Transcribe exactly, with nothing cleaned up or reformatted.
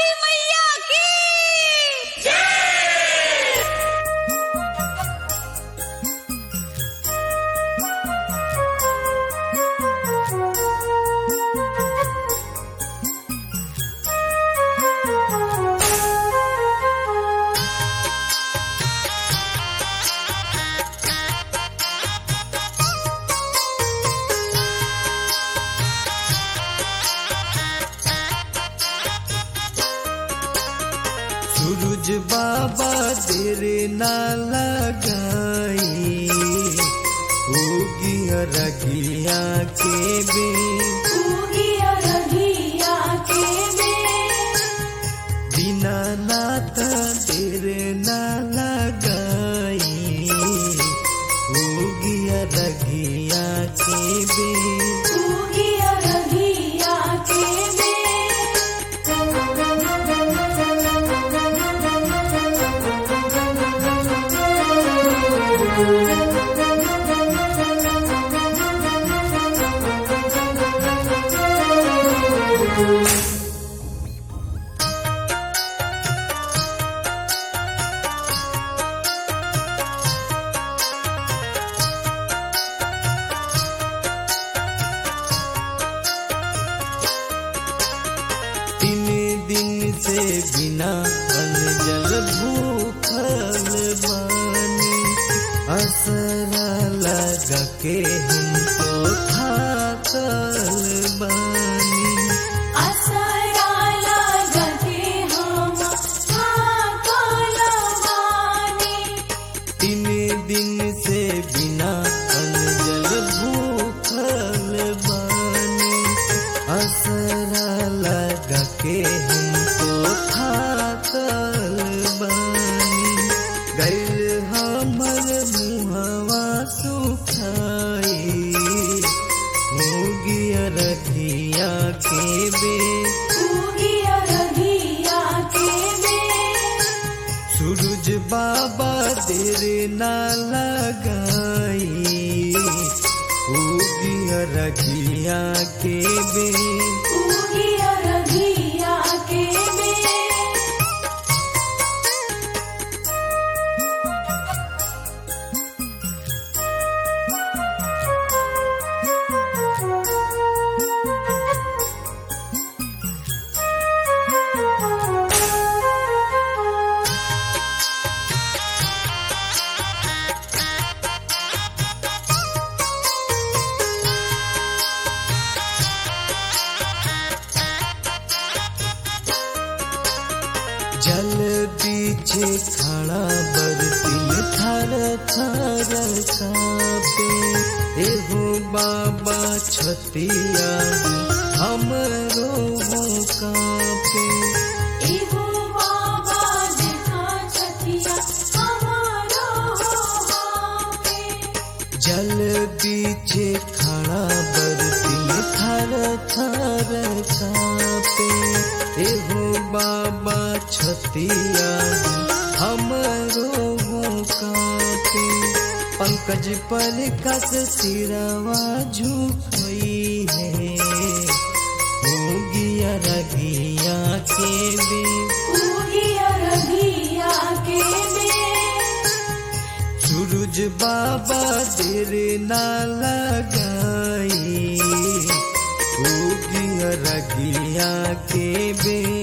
मैया की सूरज बाबा तेरे ना लगाई होगी रगिया के बे उगिया रघिया के बे बिना नाथ तेरे ना लगाई होगी रगिया के बे उगिया रघिया के बे तीन दिन से बिना अन्न जल भूखल बानी असरा लगा के हमको थाकल बानी असरा लगके हम थाकल बानी तीन दिन से बिना अन्न जल भूखल बानी असरा लगा के हमको थाकल बानी गैल हमर मुहवा सुखाई होगी रखिया के बे उगिया रघिया के बे सूरज बाबा तेरे ना लगाई होगी रखिया के बे उगिया रघिया के बे जल पीछे खड़ा बरतिन थर थर कापे एहो बाबा छतिया हमरो कापे एहो बाबा देखा छतिया हमारो पे जल पीछे खड़ा बरतिन थर थर कापे एहो बाबा छतिया हमरो कापे पंकज पर कस सिरवा झुकई है होगी रगिया के बे उगिया रघिया के बे सूरज बाबा तेरे ना लगाई होगी रगिया के बे।